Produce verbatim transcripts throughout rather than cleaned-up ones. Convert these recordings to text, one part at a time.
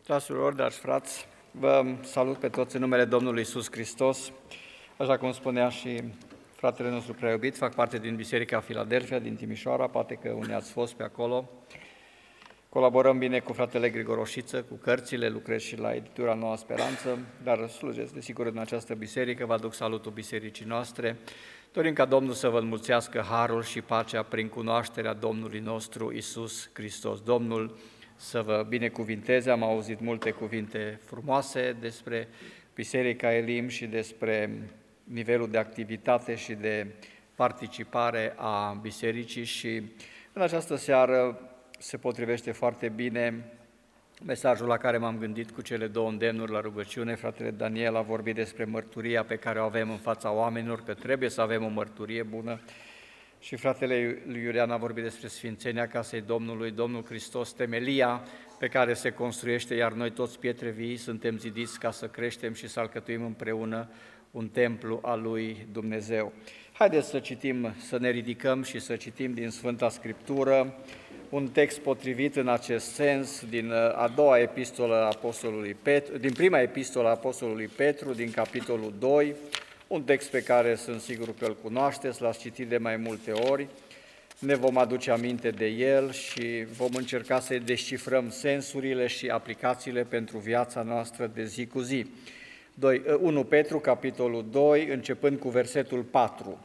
Fraților, dragi frați, vă salut pe toți în numele Domnului Iisus Hristos. Așa cum spunea și fratele nostru prea iubit, fac parte din Biserica Filadelfia, din Timișoara, poate că unii ați fost pe acolo. Colaborăm bine cu fratele Grigor Oșiță, cu cărțile, lucrez și la editura Noua Speranță, dar slujesc, desigur, în această biserică, vă aduc salutul bisericii noastre. Dorim ca Domnul să vă înmulțească harul și pacea prin cunoașterea Domnului nostru Iisus Hristos. Domnul să vă binecuvinteze, am auzit multe cuvinte frumoase despre Biserica Elim și despre nivelul de activitate și de participare a bisericii și în această seară se potrivește foarte bine mesajul la care m-am gândit cu cele două îndemnuri la rugăciune. Fratele Daniel a vorbit despre mărturia pe care o avem în fața oamenilor, că trebuie să avem o mărturie bună, și fratele lui Iulian a vorbit despre sfințenia casei Domnului, Domnul Hristos, temelia pe care se construiește, iar noi toți pietre vii suntem zidiți ca să creștem și să alcătuim împreună un templu al lui Dumnezeu. Haideți să citim, să ne ridicăm și să citim din Sfânta Scriptură un text potrivit în acest sens din a doua epistolă a apostolului Petru, din prima epistolă a apostolului Petru, din capitolul doi, un text pe care sunt sigur că îl cunoașteți, l-ați citit de mai multe ori, ne vom aduce aminte de el și vom încerca să descifrăm sensurile și aplicațiile pentru viața noastră de zi cu zi. unu Petru, capitolul doi, începând cu versetul patru.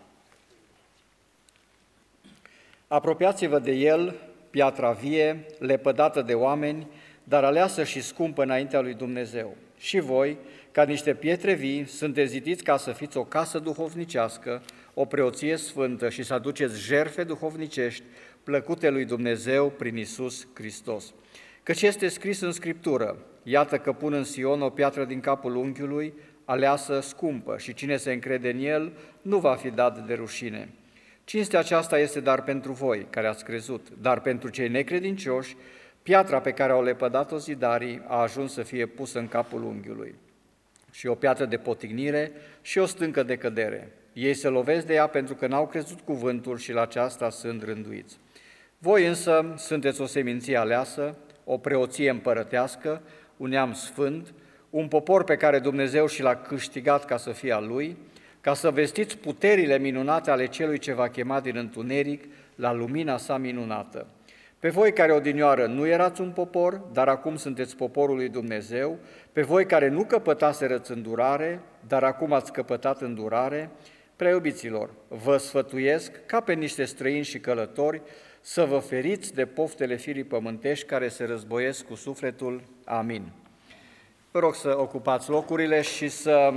Apropiați-vă de el, piatra vie, lepădată de oameni, dar aleasă și scumpă înaintea lui Dumnezeu. Și voi, ca niște pietre vii, sunteți zidiți ca să fiți o casă duhovnicească, o preoție sfântă și să aduceți jertfe duhovnicești, plăcute lui Dumnezeu prin Iisus Hristos. Căci este scris în Scriptură: iată că pun în Sion o piatră din capul unghiului, aleasă, scumpă, și cine se încrede în el nu va fi dat de rușine. Cinstea aceasta este dar pentru voi, care ați crezut, dar pentru cei necredincioși, piatra pe care au lepădat-o zidarii a ajuns să fie pusă în capul unghiului, și o piatră de potignire și o stâncă de cădere. Ei se lovesc de ea pentru că n-au crezut cuvântul și la aceasta sunt rânduiți. Voi însă sunteți o seminție aleasă, o preoție împărătească, un neam sfânt, un popor pe care Dumnezeu și l-a câștigat ca să fie al Lui, ca să vestiți puterile minunate ale Celui ce v-a chemat din întuneric la lumina sa minunată. Pe voi care odinioară nu erați un popor, dar acum sunteți poporul lui Dumnezeu, pe voi care nu căpătaserăți îndurare, dar acum ați căpătat îndurare, preiubiților, vă sfătuiesc, ca pe niște străini și călători, să vă feriți de poftele firii pământești care se războiesc cu sufletul. Amin. Vă rog să ocupați locurile și să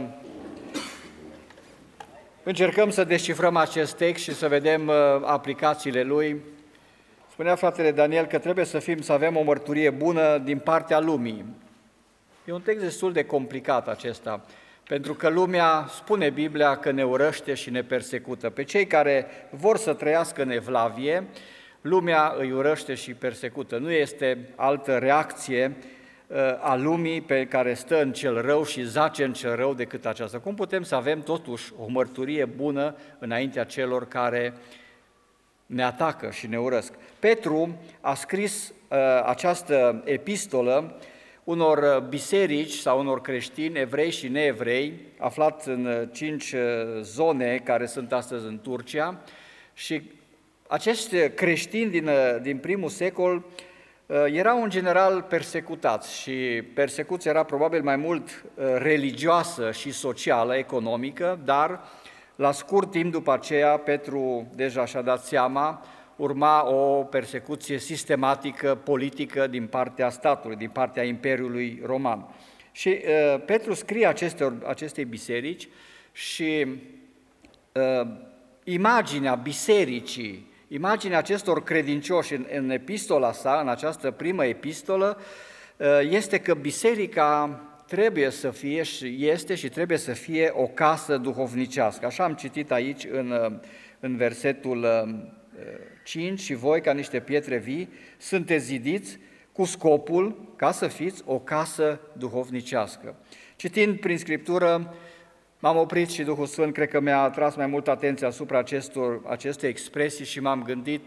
încercăm să descifrăm acest text și să vedem aplicațiile lui. Spunea fratele Daniel că trebuie să fim, să avem o mărturie bună din partea lumii. E un text destul de complicat acesta, pentru că lumea, spune Biblia, că ne urăște și ne persecută. Pe cei care vor să trăiască în evlavie, lumea îi urăște și persecută. Nu este altă reacție a lumii pe care stă în cel rău și zace în cel rău decât aceasta. Cum putem să avem totuși o mărturie bună înaintea celor care ne atacă și ne urăsc? Petru a scris uh, această epistolă unor biserici sau unor creștini, evrei și neevrei, aflat în cinci zone care sunt astăzi în Turcia, și acești creștini din, din primul secol erau în general persecutați și persecuția era probabil mai mult religioasă și socială, economică, dar la scurt timp după aceea Petru deja și-a dat seama, urma o persecuție sistematică, politică din partea statului, din partea Imperiului Roman. Și uh, Petru scrie aceste, acestei biserici și uh, imaginea bisericii, imaginea acestor credincioși în, în epistola sa, în această primă epistolă, uh, este că biserica trebuie să fie și este și trebuie să fie o casă duhovnicească. Așa am citit aici în, în versetul cinci, și voi, ca niște pietre vii, sunteți zidiți cu scopul ca să fiți o casă duhovnicească. Citind prin Scriptură, m-am oprit și Duhul Sfânt cred că mi-a atras mai mult atenția asupra acestor, acestei expresii și m-am gândit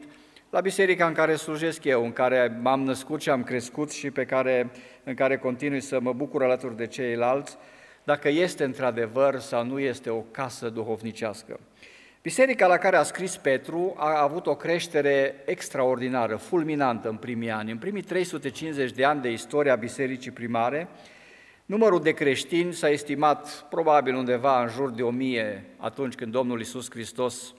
la biserica în care slujesc eu, în care m-am născut și am crescut și pe care, în care continui să mă bucur alături de ceilalți, dacă este într-adevăr sau nu este o casă duhovnicească. Biserica la care a scris Petru a avut o creștere extraordinară, fulminantă în primii ani. În primii trei sute cincizeci de ani de istoria bisericii primare, numărul de creștini s-a estimat probabil undeva în jur de o mie atunci când Domnul Iisus Hristos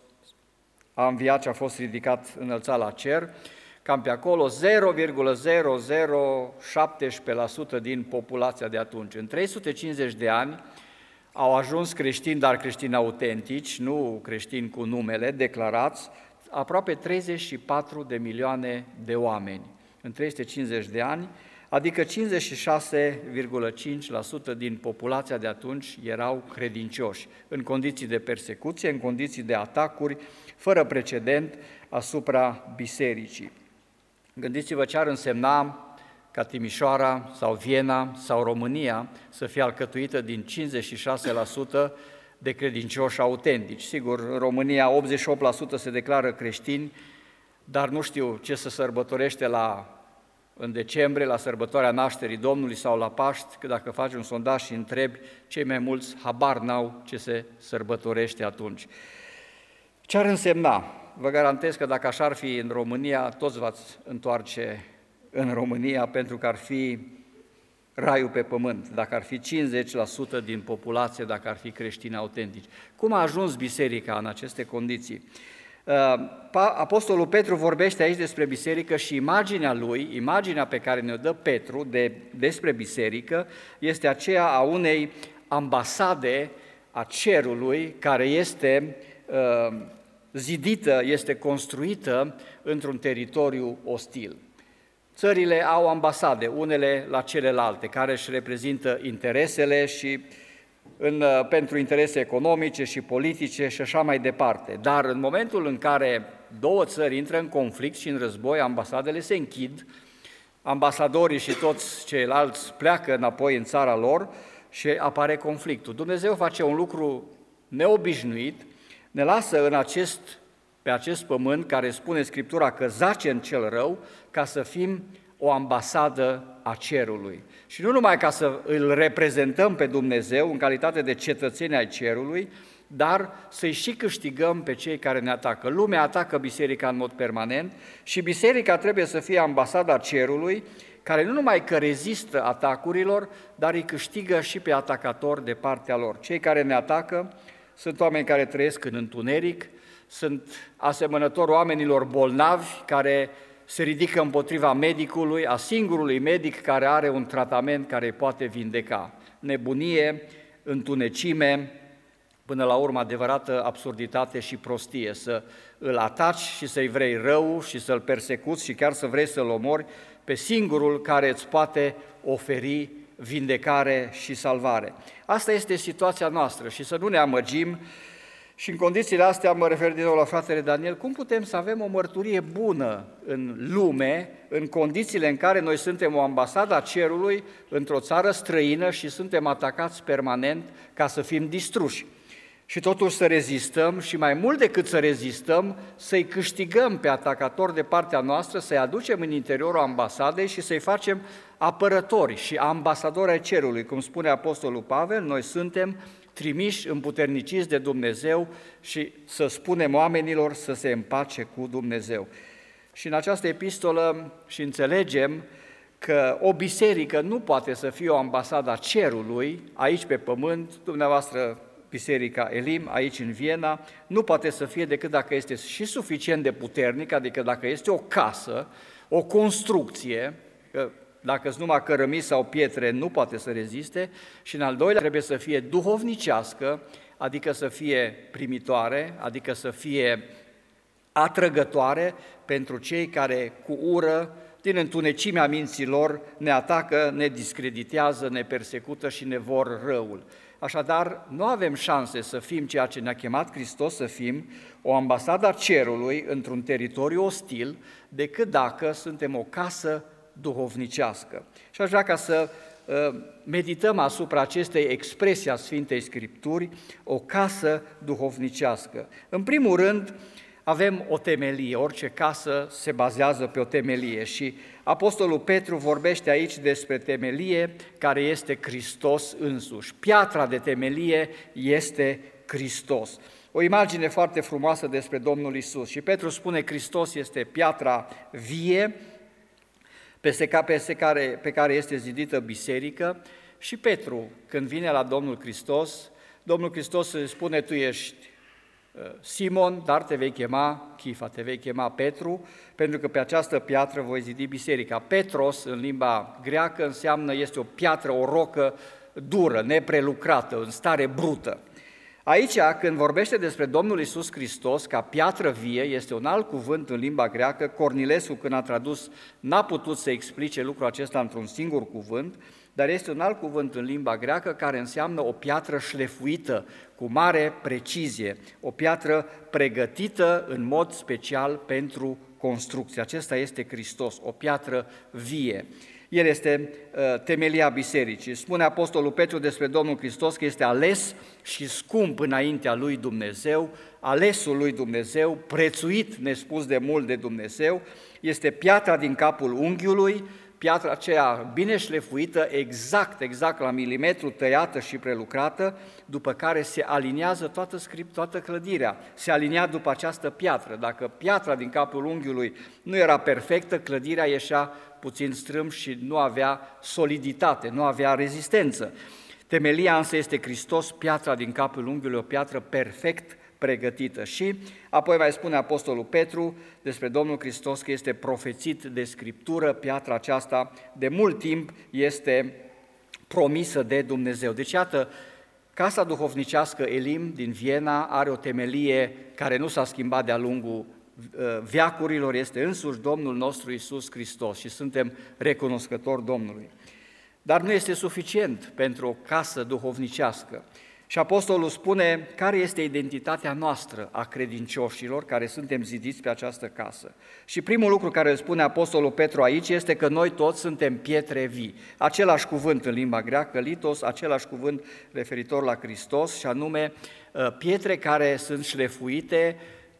a înviat și a fost ridicat, înălțat la cer, cam pe acolo zero virgulă zero zero șapte la sută din populația de atunci. În trei sute cincizeci de ani au ajuns creștini, dar creștini autentici, nu creștini cu numele, declarați, aproape treizeci și patru de milioane de oameni în trei sute cincizeci de ani, adică cincizeci și șase virgulă cinci la sută din populația de atunci erau credincioși, în condiții de persecuție, în condiții de atacuri, fără precedent asupra bisericii. Gândiți-vă ce ar însemna ca Timișoara sau Viena sau România să fie alcătuită din cincizeci și șase la sută de credincioși autentici. Sigur, în România optzeci și opt la sută se declară creștini, dar nu știu ce se sărbătorește la, în decembrie, la sărbătoarea nașterii Domnului sau la Paști, că dacă faci un sondaj și întrebi, cei mai mulți habar n-au ce se sărbătorește atunci. Ce ar însemna? Vă garantez că dacă așa ar fi în România, toți v-ați întoarce în România, pentru că ar fi raiul pe pământ, dacă ar fi cincizeci la sută din populație, dacă ar fi creștini autentici. Cum a ajuns biserica în aceste condiții? Apostolul Petru vorbește aici despre biserică și imaginea lui, imaginea pe care ne-o dă Petru de, despre biserică, este aceea a unei ambasade a cerului care este uh, zidită, este construită într-un teritoriu ostil. Țările au ambasade, unele la celelalte, care își reprezintă interesele și în, pentru interese economice și politice și așa mai departe. Dar în momentul în care două țări intră în conflict și în război, ambasadele se închid, ambasadorii și toți ceilalți pleacă înapoi în țara lor și apare conflictul. Dumnezeu face un lucru neobișnuit, ne lasă în acest, pe acest pământ, care spune Scriptura că zace în cel rău, ca să fim o ambasadă a cerului. Și nu numai ca să îl reprezentăm pe Dumnezeu în calitate de cetățeni ai cerului, dar să-i și câștigăm pe cei care ne atacă. Lumea atacă biserica în mod permanent și biserica trebuie să fie ambasada cerului, care nu numai că rezistă atacurilor, dar îi câștigă și pe atacatori de partea lor. Cei care ne atacă sunt oameni care trăiesc în întuneric, sunt asemănători oamenilor bolnavi care se ridică împotriva medicului, a singurului medic care are un tratament care îi poate vindeca. Nebunie, întunecime, până la urmă adevărată absurditate și prostie, să îl ataci și să-i vrei rău și să-l persecuți și chiar să vrei să-l omori pe singurul care îți poate oferi vindecare și salvare. Asta este situația noastră și să nu ne amăgim. Și în condițiile astea, mă refer din nou la fratele Daniel, cum putem să avem o mărturie bună în lume, în condițiile în care noi suntem o ambasadă a cerului într-o țară străină și suntem atacați permanent ca să fim distruși? Și totuși să rezistăm și mai mult decât să rezistăm, să-i câștigăm pe atacatori de partea noastră, să-i aducem în interiorul ambasadei și să-i facem apărători și ambasadori ai cerului. Cum spune Apostolul Pavel, noi suntem trimiși, împuterniciți de Dumnezeu și să spunem oamenilor să se împace cu Dumnezeu. Și în această epistolă și înțelegem că o biserică nu poate să fie o ambasadă a cerului aici pe pământ, dumneavoastră Biserica Elim, aici în Viena, nu poate să fie decât dacă este și suficient de puternic, adică dacă este o casă, o construcție, că dacă sunt numai cărămizi sau pietre, nu poate să reziste, și în al doilea trebuie să fie duhovnicească, adică să fie primitoare, adică să fie atrăgătoare pentru cei care cu ură, din întunecimea minților, ne atacă, ne discreditează, ne persecută și ne vor răul. Așadar, nu avem șanse să fim ceea ce ne-a chemat Hristos să fim, o ambasadă a cerului într-un teritoriu ostil, decât dacă suntem o casă duhovnicească. Și aș vrea ca să uh, medităm asupra acestei expresii a Sfintei Scripturi, o casă duhovnicească. În primul rând, avem o temelie, orice casă se bazează pe o temelie și Apostolul Petru vorbește aici despre temelie care este Hristos însuși. Piatra de temelie este Hristos. O imagine foarte frumoasă despre Domnul Isus. Și Petru spune că Hristos este piatra vie peste care, pe care este zidită biserică și Petru, când vine la Domnul Hristos, Domnul Hristos îi spune, tu ești Simon, dar te vei chema Chifa, te vei chema Petru, pentru că pe această piatră voi zidi biserica. Petros, în limba greacă, înseamnă, este o piatră, o rocă dură, neprelucrată, în stare brută. Aici, când vorbește despre Domnul Iisus Hristos ca piatră vie, este un alt cuvânt în limba greacă. Cornilescu, când a tradus, n-a putut să explice lucrul acesta într-un singur cuvânt, dar este un alt cuvânt în limba greacă care înseamnă o piatră șlefuită, cu mare precizie, o piatră pregătită în mod special pentru construcție. Acesta este Hristos, o piatră vie. El este uh, temelia bisericii. Spune Apostolul Petru despre Domnul Hristos că este ales și scump înaintea lui Dumnezeu, alesul lui Dumnezeu, prețuit nespus de mult de Dumnezeu, este piatra din capul unghiului, piatra aceea bine șlefuită, exact, exact la milimetru, tăiată și prelucrată, după care se aliniază toată script, toată clădirea, se alinia după această piatră. Dacă piatra din capul unghiului nu era perfectă, clădirea ieșea puțin strâmb și nu avea soliditate, nu avea rezistență. Temelia însă este Hristos, piatra din capul unghiului, o piatră perfect pregătită. Și apoi mai spune Apostolul Petru despre Domnul Hristos că este profețit de Scriptură, piatra aceasta de mult timp este promisă de Dumnezeu. Deci iată, casa duhovnicească Elim din Viena are o temelie care nu s-a schimbat de-a lungul veacurilor, este însuși Domnul nostru Iisus Hristos și suntem recunoscători Domnului. Dar nu este suficient pentru o casă duhovnicească. Și Apostolul spune care este identitatea noastră a credincioșilor care suntem zidiți pe această casă. Și primul lucru care îl spune Apostolul Petru aici este că noi toți suntem pietre vii. Același cuvânt în limba greacă, litos, același cuvânt referitor la Hristos, și anume pietre care sunt șlefuite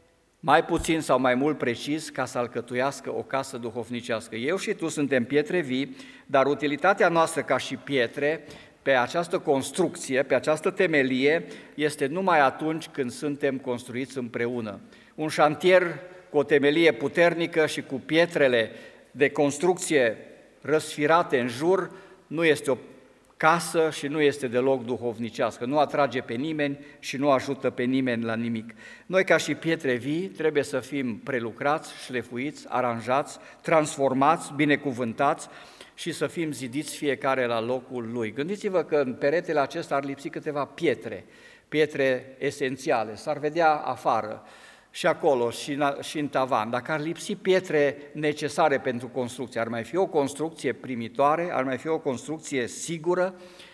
mai puțin sau mai mult precis ca să alcătuiască o casă duhovnicească. Eu și tu suntem pietre vii, dar utilitatea noastră ca și pietre pe această construcție, pe această temelie, este numai atunci când suntem construiți împreună. Un șantier cu o temelie puternică și cu pietrele de construcție răsfirate în jur nu este o casă și nu este deloc duhovnicească, nu atrage pe nimeni și nu ajută pe nimeni la nimic. Noi, ca și pietre vii, trebuie să fim prelucrați, șlefuiți, aranjați, transformați, binecuvântați și să fim zidiți fiecare la locul lui. Gândiți-vă că în peretele acesta ar lipsi câteva pietre, pietre esențiale, s-ar vedea afară și acolo și în, și în tavan. Dacă ar lipsi pietre necesare pentru construcție, ar mai fi o construcție primitoare, ar mai fi o construcție sigură.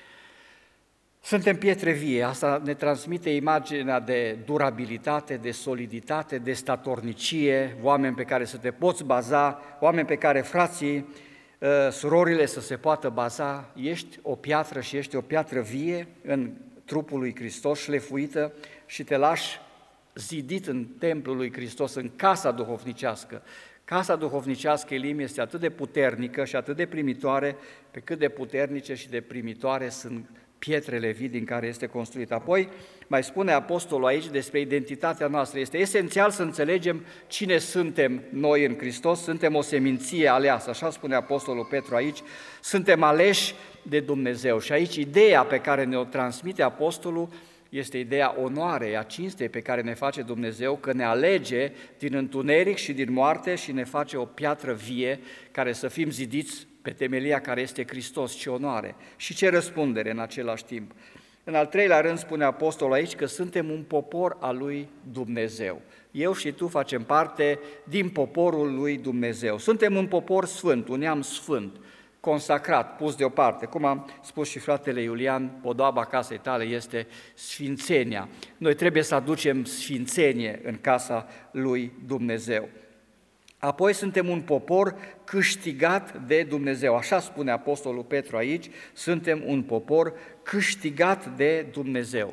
Suntem pietre vie, asta ne transmite imaginea de durabilitate, de soliditate, de statornicie, oameni pe care să te poți baza, oameni pe care frații, surorile să se poată baza. Ești o piatră și ești o piatră vie în trupul lui Hristos, șlefuită, și te lași zidit în templul lui Hristos, în casa duhovnicească. Casa duhovnicească Elim este atât de puternică și atât de primitoare, pe cât de puternice și de primitoare sunt pietrele vii din care este construită. Apoi mai spune Apostolul aici despre identitatea noastră. Este esențial să înțelegem cine suntem noi în Hristos. Suntem o seminție aleasă, așa spune Apostolul Petru aici. Suntem aleși de Dumnezeu. Și aici ideea pe care ne-o transmite Apostolul este ideea onoarei, a cinstei pe care ne face Dumnezeu, că ne alege din întuneric și din moarte și ne face o piatră vie care să fim zidiți pe temelia care este Hristos. Ce onoare și ce răspundere în același timp. În al treilea rând spune Apostolul aici că suntem un popor al lui Dumnezeu. Eu și tu facem parte din poporul lui Dumnezeu. Suntem un popor sfânt, un neam sfânt, consacrat, pus deoparte. Cum am spus și fratele Iulian, podoaba casei tale este sfințenia. Noi trebuie să aducem sfințenie în casa lui Dumnezeu. Apoi suntem un popor câștigat de Dumnezeu. Așa spune Apostolul Petru aici, suntem un popor câștigat de Dumnezeu.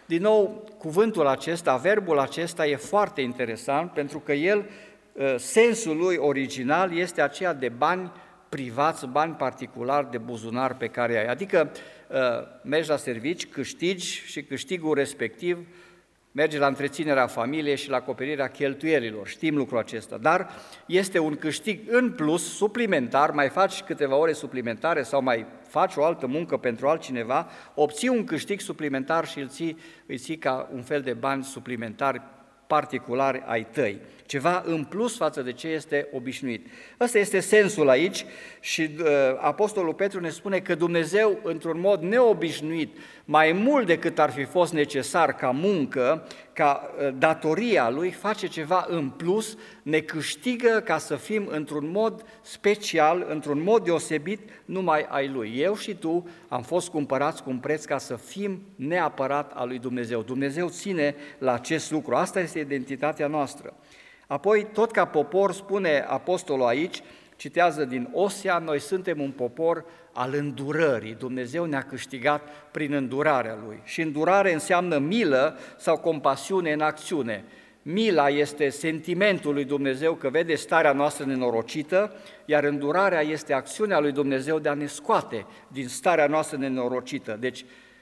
Din nou, cuvântul acesta, verbul acesta e foarte interesant pentru că el, sensul lui original este aceea de bani privați, bani particulari de buzunar pe care ai. Adică mergi la servici, câștigi și câștigul respectiv merge la întreținerea familiei și la acoperirea cheltuielilor. Știm lucrul acesta, dar este un câștig în plus, suplimentar, mai faci câteva ore suplimentare sau mai faci o altă muncă pentru altcineva, obții un câștig suplimentar și îl ții, îi ții ca un fel de bani suplimentari particulari ai tăi, ceva în plus față de ce este obișnuit. Ăsta este sensul aici și uh, Apostolul Petru ne spune că Dumnezeu, într-un mod neobișnuit, mai mult decât ar fi fost necesar ca muncă, ca uh, datoria Lui, face ceva în plus, ne câștigă ca să fim într-un mod special, într-un mod deosebit, numai ai Lui. Eu și tu am fost cumpărați cu un preț ca să fim neapărat al lui Dumnezeu. Dumnezeu ține la acest lucru, asta este identitatea noastră. Apoi, tot ca popor, spune apostolul aici, citează din Osea, noi suntem un popor al îndurării. Dumnezeu ne-a câștigat prin îndurarea Lui. Și îndurare înseamnă milă sau compasiune în acțiune. Mila este sentimentul lui Dumnezeu că vede starea noastră nenorocită, iar îndurarea este acțiunea lui Dumnezeu de a ne scoate din starea noastră nenorocită. Deci,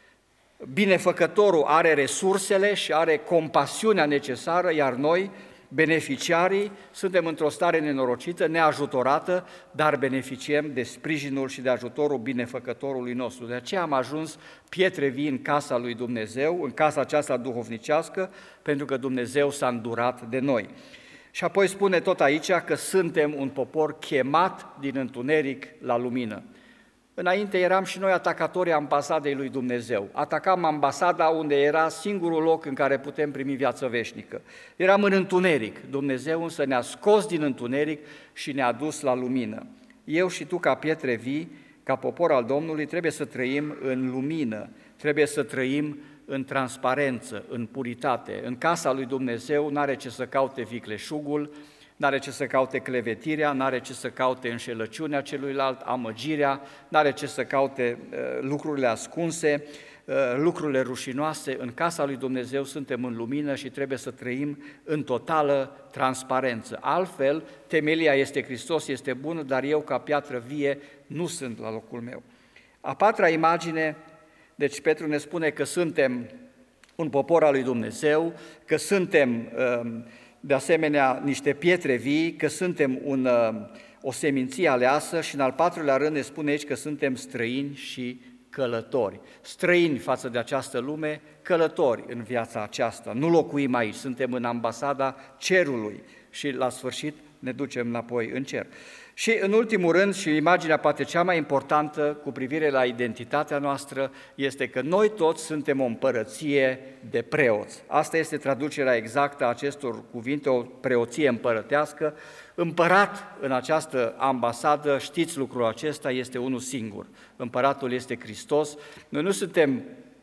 binefăcătorul are resursele și are compasiunea necesară, iar noi, beneficiarii, suntem într-o stare nenorocită, neajutorată, dar beneficiem de sprijinul și de ajutorul binefăcătorului nostru. De aceea am ajuns pietre vii în casa lui Dumnezeu, în casa aceasta duhovnicească, pentru că Dumnezeu s-a îndurat de noi. Și apoi spune tot aici că suntem un popor chemat din întuneric la lumină. Înainte eram și noi atacatorii ambasadei lui Dumnezeu. Atacam ambasada unde era singurul loc în care putem primi viață veșnică. Eram în întuneric. Dumnezeu însă ne-a scos din întuneric și ne-a dus la lumină. Eu și tu, ca pietre vii, ca popor al Domnului, trebuie să trăim în lumină, trebuie să trăim în transparență, în puritate. În casa lui Dumnezeu n-are ce să caute vicleșugul, n-are ce să caute clevetirea, n-are ce să caute înșelăciunea celuilalt, amăgirea, n-are ce să caute uh, lucrurile ascunse, uh, lucrurile rușinoase. În casa lui Dumnezeu suntem în lumină și trebuie să trăim în totală transparență. Altfel, temelia este Hristos, este bună, dar eu ca piatră vie nu sunt la locul meu. A patra imagine, deci Petru ne spune că suntem un popor al lui Dumnezeu, că suntem uh, de asemenea niște pietre vii, că suntem un, o seminție aleasă și în al patrulea rând ne spune aici că suntem străini și călători. Străini față de această lume, călători în viața aceasta. Nu locuim aici, suntem în ambasada cerului și la sfârșit ne ducem înapoi în cer. Și în ultimul rând, și imaginea poate cea mai importantă cu privire la identitatea noastră, este că noi toți suntem o împărăție de preoți. Asta este traducerea exactă a acestor cuvinte, o preoție împărătească. Împărat în această ambasadă, știți lucrul acesta, este unul singur. Împăratul este Hristos. Noi nu suntem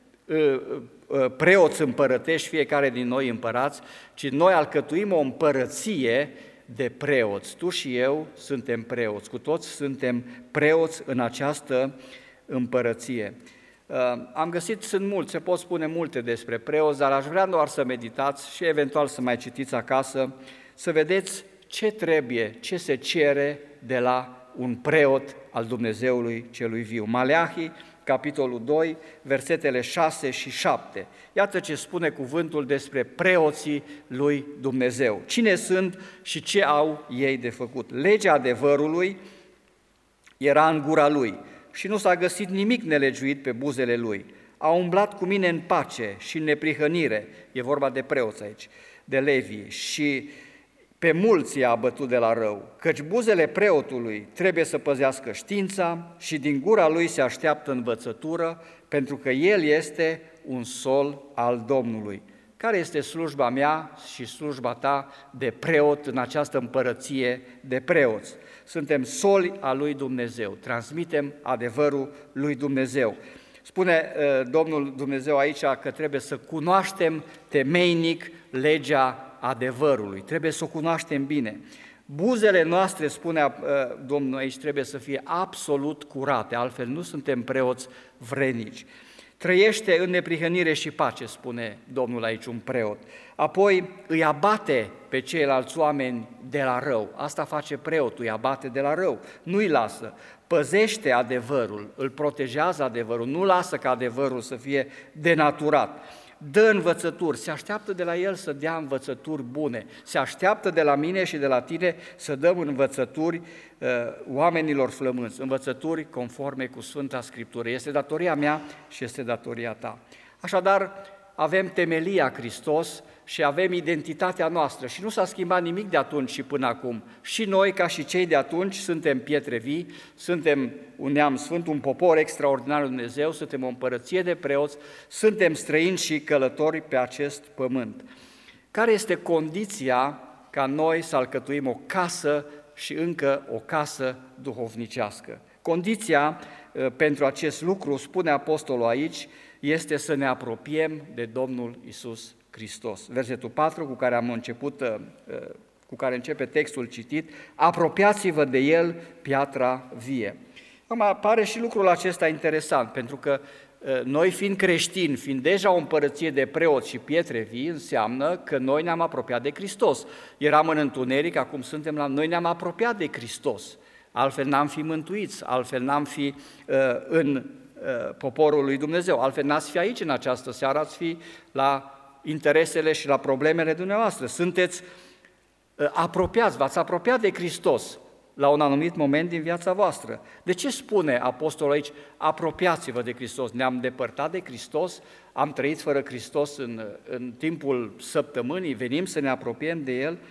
preoți împărătești, fiecare din noi împărați, ci noi alcătuim o împărăție de preoți. Tu și eu suntem preoți, cu toți suntem preoți în această împărăție. Am găsit, sunt mulți, se pot spune multe despre preoți, dar aș vrea doar să meditați și eventual să mai citiți acasă, să vedeți ce trebuie, ce se cere de la un preot al Dumnezeului celui viu. Maleahi, capitolul doi, versetele șase și șapte. Iată ce spune cuvântul despre preoții lui Dumnezeu. Cine sunt și ce au ei de făcut? Legea adevărului era în gura lui și nu s-a găsit nimic nelegiuit pe buzele lui. A umblat cu mine în pace și în neprihănire, e vorba de preoți aici, de Levi, și pe mulți i-a abătut de la rău, căci buzele preotului trebuie să păzească știința și din gura lui se așteaptă învățătură, pentru că el este un sol al Domnului. Care este slujba mea și slujba ta de preot în această împărăție de preoți? Suntem soli al lui Dumnezeu, transmitem adevărul lui Dumnezeu. Spune uh, Domnul Dumnezeu aici că trebuie să cunoaștem temeinic legea adevărului, trebuie să o cunoaștem bine. Buzele noastre, spune uh, Domnul aici, trebuie să fie absolut curate, altfel nu suntem preoți vrenici. trăiește în neprihănire și pace, spune Domnul aici, un preot. Apoi îi abate pe ceilalți oameni de la rău. Asta face preotul, îi abate de la rău, nu îi lasă. Păzește adevărul, îl protejează adevărul, nu lasă ca adevărul să fie denaturat. Dă învățături, se așteaptă de la el să dea învățături bune, se așteaptă de la mine și de la tine să dăm învățături uh, oamenilor flămânți, învățături conforme cu Sfânta Scriptură. Este datoria mea și este datoria ta. Așadar, avem temelia Hristos și avem identitatea noastră și nu s-a schimbat nimic de atunci și până acum. Și noi, ca și cei de atunci, suntem pietre vii, suntem un neam sfânt, un popor extraordinar de Dumnezeu, suntem o împărăție de preoți, suntem străini și călători pe acest pământ. Care este condiția ca noi să alcătuim o casă și încă o casă duhovnicească? Condiția pentru acest lucru, spune apostolul aici, este să ne apropiem de Domnul Iisus Hristos. Versetul patru, cu care am început, cu care începe textul citit, apropiați-vă de El, piatra vie. Acum apare și lucrul acesta interesant, pentru că noi fiind creștini, fiind deja o împărăție de preoți și pietre vii, înseamnă că noi ne-am apropiat de Hristos. Eram în întuneric, acum suntem la... Noi ne-am apropiat de Hristos, altfel n-am fi mântuiți, altfel n-am fi uh, în poporul lui Dumnezeu. Altfel n-ați fi aici în această seară, ați fi la interesele și la problemele dumneavoastră. Sunteți apropiați, v-ați apropiat de Hristos la un anumit moment din viața voastră. De ce spune apostolul aici, apropiați-vă de Hristos? Ne-am depărtat de Hristos, am trăit fără Hristos în, în timpul săptămânii, venim să ne apropiem de El.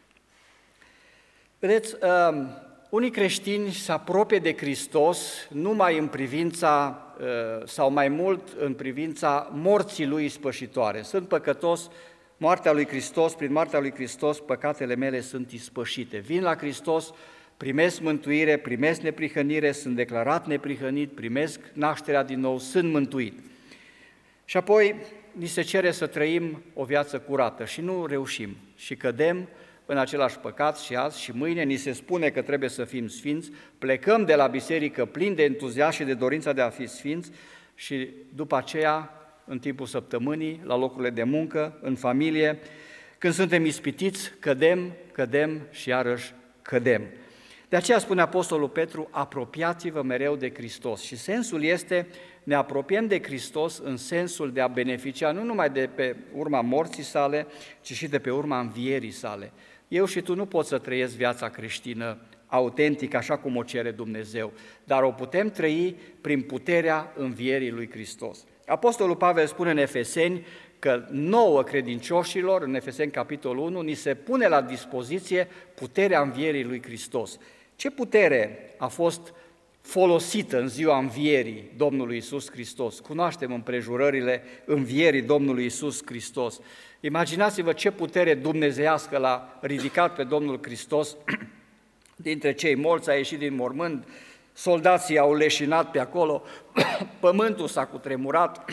Vedeți, unii creștini se apropie de Hristos numai în privința, sau mai mult în privința morții Lui ispășitoare. Sunt păcătos, moartea lui Hristos, prin moartea lui Hristos, păcatele mele sunt ispășite. Vin la Hristos, primesc mântuire, primesc neprihănire, sunt declarat neprihănit, primesc nașterea din nou, sunt mântuit. Și apoi ni se cere să trăim o viață curată și nu reușim și cădem în același păcat și azi și mâine ni se spune că trebuie să fim sfinți, plecăm de la biserică plini de entuziasm și de dorința de a fi sfinți și după aceea, în timpul săptămânii, la locurile de muncă, în familie, când suntem ispitiți, cădem, cădem și iarăși cădem. De aceea spune Apostolul Petru, apropiați-vă mereu de Hristos și sensul este, ne apropiem de Hristos în sensul de a beneficia nu numai de pe urma morții sale, ci și de pe urma învierii sale. Eu și tu nu poți să trăiesc viața creștină autentic, așa cum o cere Dumnezeu, dar o putem trăi prin puterea învierii lui Hristos. Apostolul Pavel spune în Efeseni că nouă credincioșilor, în Efeseni capitolul unu, ni se pune la dispoziție puterea învierii lui Hristos. Ce putere a fost folosită în ziua învierii Domnului Iisus Hristos? Cunoaștem împrejurările învierii Domnului Iisus Hristos. Imaginați-vă ce putere dumnezeiască l-a ridicat pe Domnul Hristos dintre cei morți, a ieșit din mormânt, soldații au leșinat pe acolo, pământul s-a cutremurat,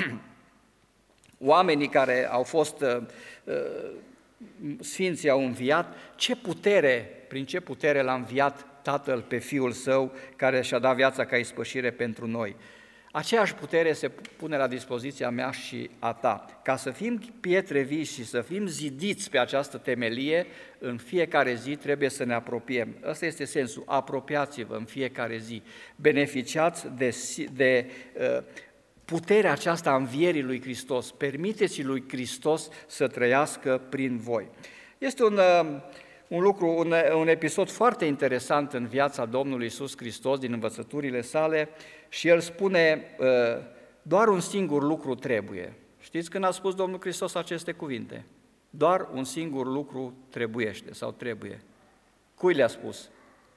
oamenii care au fost uh, sfinții au înviat. Ce putere, prin ce putere l-a înviat Tatăl pe Fiul Său, care și-a dat viața ca ispășire pentru noi. Aceeași putere se pune la dispoziția mea și a ta. Ca să fim pietre vii și să fim zidiți pe această temelie, în fiecare zi trebuie să ne apropiem. Ăsta este sensul, apropiați-vă în fiecare zi, beneficiați de, de uh, puterea aceasta a învierii lui Hristos, permiteți lui Hristos să trăiască prin voi. Este un... Uh, Un lucru, un, un episod foarte interesant în viața Domnului Iisus Hristos, din învățăturile sale, și el spune, doar un singur lucru trebuie. Știți când a spus Domnul Hristos aceste cuvinte? Doar un singur lucru trebuiește sau trebuie. Cui le-a spus?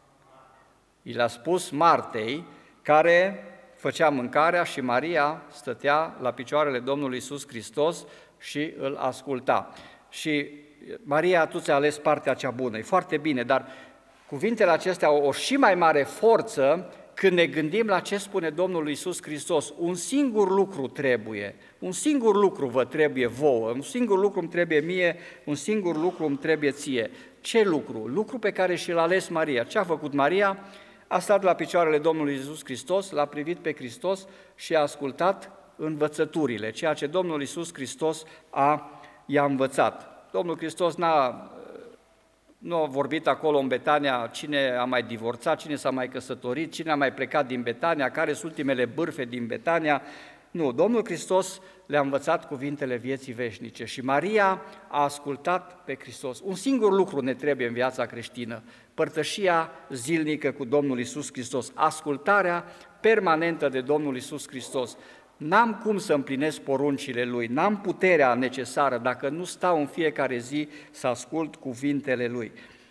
I le-a spus Martei, care făcea mâncarea și Maria stătea la picioarele Domnului Iisus Hristos și îl asculta. Și Maria, tu ți-ai ales partea cea bună, e foarte bine, dar cuvintele acestea au o și mai mare forță când ne gândim la ce spune Domnul Iisus Hristos. Un singur lucru trebuie, un singur lucru vă trebuie vouă, un singur lucru îmi trebuie mie, un singur lucru îmi trebuie ție. Ce lucru? Lucru pe care și l-a ales Maria. Ce a făcut Maria? A stat la picioarele Domnului Iisus Hristos, l-a privit pe Hristos și a ascultat învățăturile, ceea ce Domnul Iisus Hristos a, i-a învățat. Domnul Hristos n-a, nu a vorbit acolo în Betania cine a mai divorțat, cine s-a mai căsătorit, cine a mai plecat din Betania, care sunt ultimele bârfe din Betania. Nu, Domnul Hristos le-a învățat cuvintele vieții veșnice și Maria a ascultat pe Hristos. Un singur lucru ne trebuie în viața creștină, părtășia zilnică cu Domnul Iisus Hristos, ascultarea permanentă de Domnul Iisus Hristos. N-am cum să împlinesc poruncile Lui, n-am puterea necesară dacă nu stau în fiecare zi să ascult cuvintele Lui.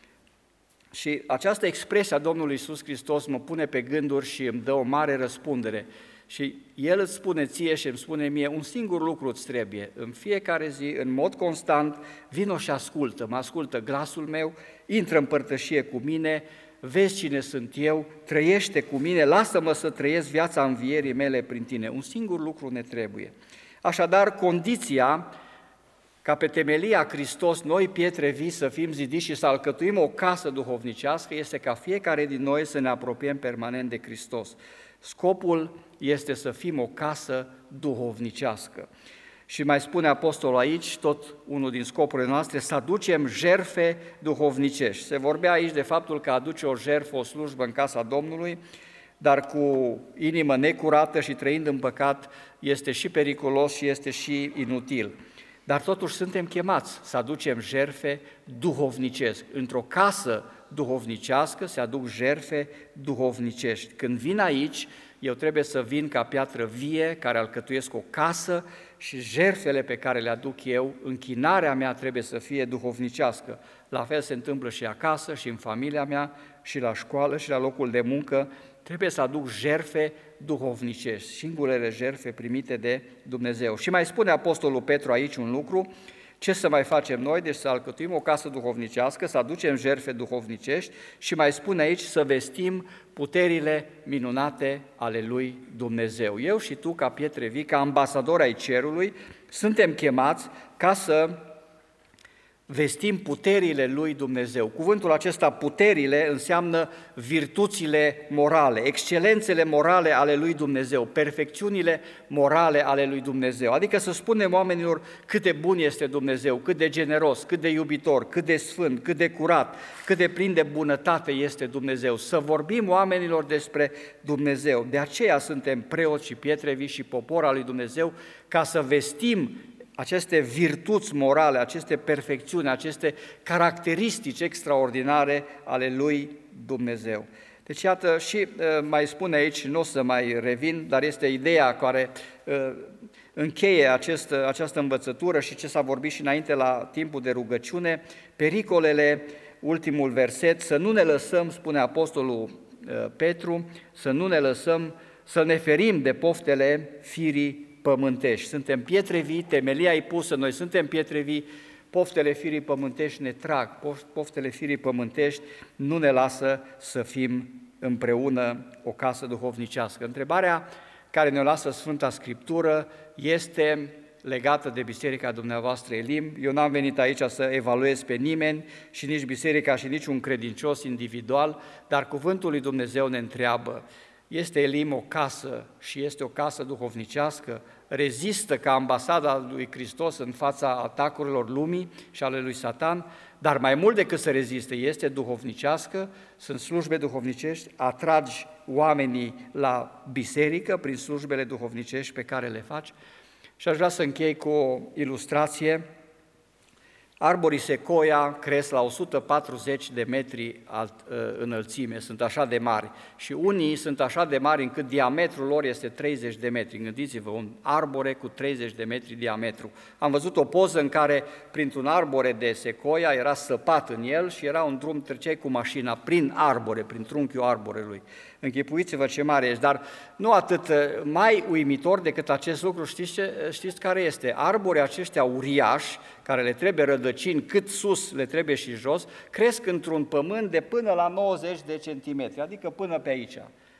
Și această expresie a Domnului Iisus Hristos mă pune pe gânduri și îmi dă o mare răspundere. Și El îți spune ție și îmi spune mie, un singur lucru îți trebuie, în fiecare zi, în mod constant, vino și ascultă, mă ascultă glasul meu, intră în părtășie cu mine, vezi cine sunt eu, trăiește cu mine, lasă-mă să trăiesc viața învierii mele prin tine. Un singur lucru ne trebuie. Așadar, condiția ca pe temelia Hristos, noi pietre vii să fim zidiți și să alcătuim o casă duhovnicească, este ca fiecare din noi să ne apropiem permanent de Hristos. Scopul este să fim o casă duhovnicească. Și mai spune apostolul aici, tot unul din scopurile noastre, să aducem jertfe duhovnicești. Se vorbea aici de faptul că aduce o jertfă, o slujbă în casa Domnului, dar cu inimă necurată și trăind în păcat este și periculos și este și inutil. Dar totuși suntem chemați să aducem jertfe duhovnicești. Într-o casă duhovnicească se aduc jertfe duhovnicești. Când vin aici, eu trebuie să vin ca piatră vie, care alcătuiesc o casă și jertfele pe care le aduc eu, închinarea mea trebuie să fie duhovnicească. La fel se întâmplă și acasă, și în familia mea, și la școală, și la locul de muncă. Trebuie să aduc jertfe duhovnicești, singurele jertfe primite de Dumnezeu. Și mai spune apostolul Petru aici un lucru, ce să mai facem noi? Deci să alcătuim o casă duhovnicească, să aducem jertfe duhovnicești și mai spune aici să vestim puterile minunate ale lui Dumnezeu. Eu și tu, ca pietre vii, ca ambasadori ai cerului, suntem chemați ca să vestim puterile lui Dumnezeu. Cuvântul acesta, puterile, înseamnă virtuțile morale, excelențele morale ale lui Dumnezeu, perfecțiunile morale ale lui Dumnezeu. Adică să spunem oamenilor cât de bun este Dumnezeu, cât de generos, cât de iubitor, cât de sfânt, cât de curat, cât de plin de bunătate este Dumnezeu. Să vorbim oamenilor despre Dumnezeu. De aceea suntem preoți și pietre vii și popor al lui Dumnezeu, ca să vestim aceste virtuți morale, aceste perfecțiuni, aceste caracteristici extraordinare ale lui Dumnezeu. Deci iată și mai spune aici, nu o să mai revin, dar este ideea care încheie acest, această învățătură și ce s-a vorbit și înainte la timpul de rugăciune, pericolele, ultimul verset, să nu ne lăsăm, spune apostolul Petru, să nu ne lăsăm, să ne ferim de poftele firii pământești. Suntem pietre vii, temelia e pusă, noi suntem pietre vii, poftele firii pământești ne trag, poftele firii pământești nu ne lasă să fim împreună o casă duhovnicească. Întrebarea care ne lasă Sfânta Scriptură este legată de biserica dumneavoastră Elim. Eu n-am venit aici să evaluez pe nimeni și nici biserica și nici un credincios individual, dar cuvântul lui Dumnezeu ne întreabă, este Elim o casă și este o casă duhovnicească? Rezistă ca ambasada lui Hristos în fața atacurilor lumii și ale lui Satan, dar mai mult decât să reziste, este duhovnicească, sunt slujbe duhovnicești, atragi oamenii la biserică prin slujbele duhovnicești pe care le faci. Și aș vrea să închei cu o ilustrație. Arborii secoia cresc la o sută patruzeci de metri alt, înălțime, sunt așa de mari și unii sunt așa de mari încât diametrul lor este treizeci de metri. Gândiți-vă, un arbore cu treizeci de metri diametru. Am văzut o poză în care printr-un arbore de secoia era săpat în el și era un drum, treceai cu mașina prin arbore, prin trunchiul arborelui. Închipuiți-vă ce mare ești, dar nu atât mai uimitor decât acest lucru, știți, ce, știți care este? Arborii aceștia uriași, care le trebuie rădăcini cât sus le trebuie și jos, cresc într-un pământ de până la nouăzeci de centimetri, adică până pe aici.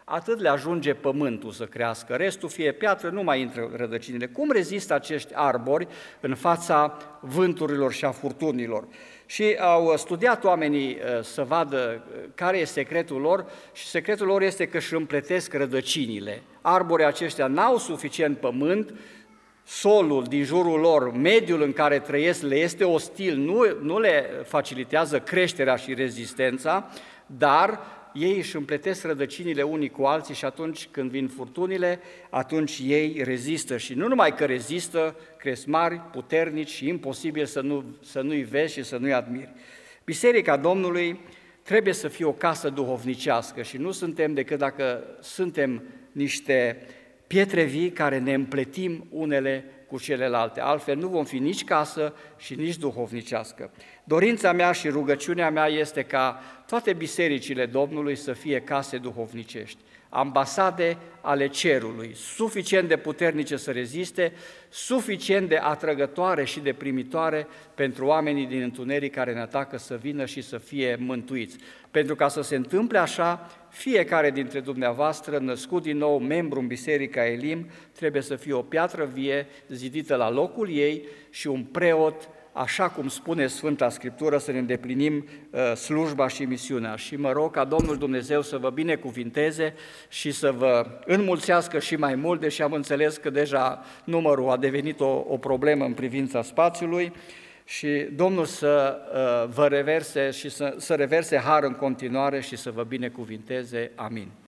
atât le ajunge pământul să crească, restul fie piatră, nu mai intră rădăcinile. Cum rezistă acești arbori în fața vânturilor și a furtunilor? Și au studiat oamenii să vadă care e secretul lor și secretul lor este că își împletesc rădăcinile. Arborii aceștia n-au suficient pământ, solul din jurul lor, mediul în care trăiesc le este ostil, nu, nu le facilitează creșterea și rezistența, dar ei își împletesc rădăcinile unii cu alții și atunci când vin furtunile, atunci ei rezistă și nu numai că rezistă, cresc mari, puternici și imposibil să, nu, să nu-i vezi și să nu-i admiri. Biserica Domnului trebuie să fie o casă duhovnicească și nu suntem decât dacă suntem niște pietre vii care ne împletim unele cu celelalte, altfel nu vom fi nici casă și nici duhovnicească. Dorința mea și rugăciunea mea este ca toate bisericile Domnului să fie case duhovnicești, ambasade ale cerului, suficient de puternice să reziste, suficient de atrăgătoare și de primitoare pentru oamenii din întuneric care ne atacă să vină și să fie mântuiți. Pentru ca să se întâmple așa, fiecare dintre dumneavoastră, născut din nou, membru în Biserica Elim, trebuie să fie o piatră vie, zidită la locul ei și un preot, așa cum spune Sfânta Scriptură, să ne îndeplinim uh, slujba și misiunea. Și mă rog ca Domnul Dumnezeu să vă binecuvinteze și să vă înmulțească și mai mult, deși am înțeles că deja numărul a devenit o, o problemă în privința spațiului, și Domnul să uh, vă reverse și să, să reverse har în continuare și să vă binecuvinteze. Amin.